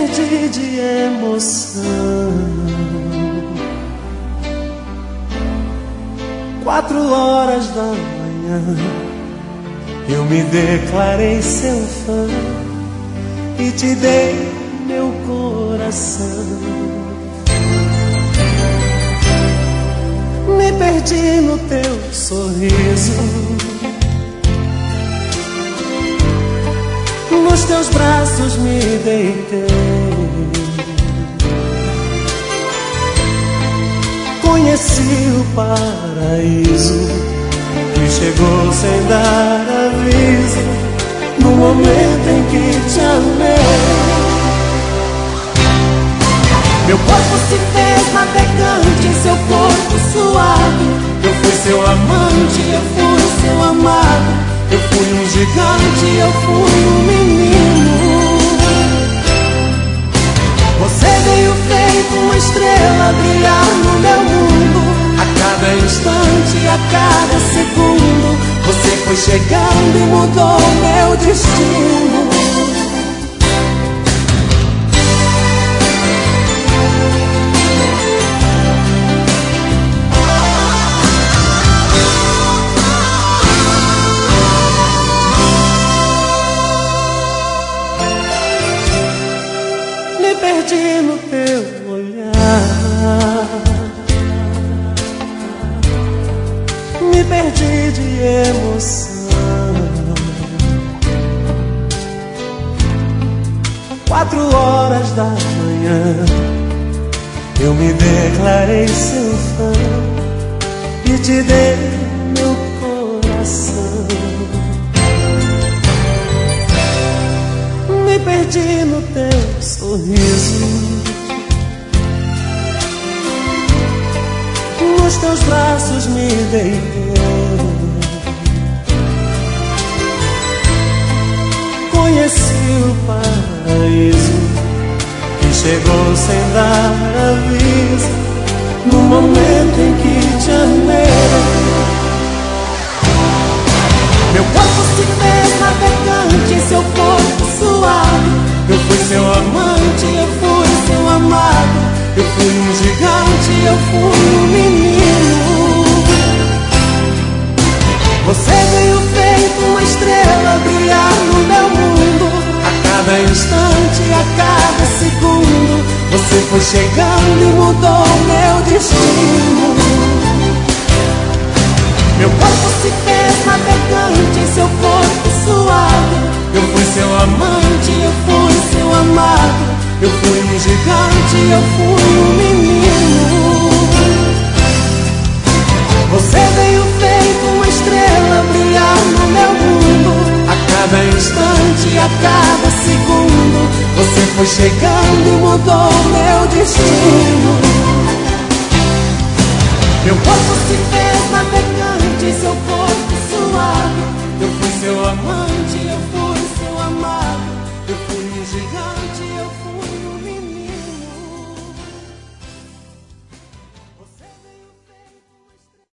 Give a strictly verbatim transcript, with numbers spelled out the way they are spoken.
perdi de emoção. Quatro horas da manhã eu me declarei seu fã e te dei meu coração. Me perdi no teu sorriso, nos teus braços me deitei. Conheci o paraíso e chegou sem dar aviso, no momento em que te amei. Meu corpo se fez navegante em seu corpo suave. Eu fui seu amante, eu fui seu amado. Eu fui um gigante, eu fui um menino. Você veio feito uma estrela brilhar no meu mundo. A cada instante, a cada segundo, você foi chegando e mudou meu destino. Me perdi no teu olhar, me perdi de emoção. Quatro horas da manhã eu me declarei seu fã e te dei meu coração. Me perdi no teu sorriso, nos teus braços me deitei. Conheci o paraíso que chegou sem dar aviso, no momento em que te amei. Meu corpo se fez navegante em seu corpo suave. Eu fui seu amante, eu fui seu amado. Eu fui um gigante, eu fui um menino. Você veio feito uma estrela brilhar no meu mundo. A cada instante, a cada segundo, você foi chegando e mudou meu destino. Meu corpo se fez navegante em seu corpo suave. Eu fui seu amante, eu fui seu amado. Eu fui um gigante, eu fui um menino. Você veio feito uma estrela brilhar no meu mundo. A cada instante, a cada segundo, você foi chegando e mudou meu destino. Meu corpo se fez navegante em seu corpo suave. Eu fui seu amante.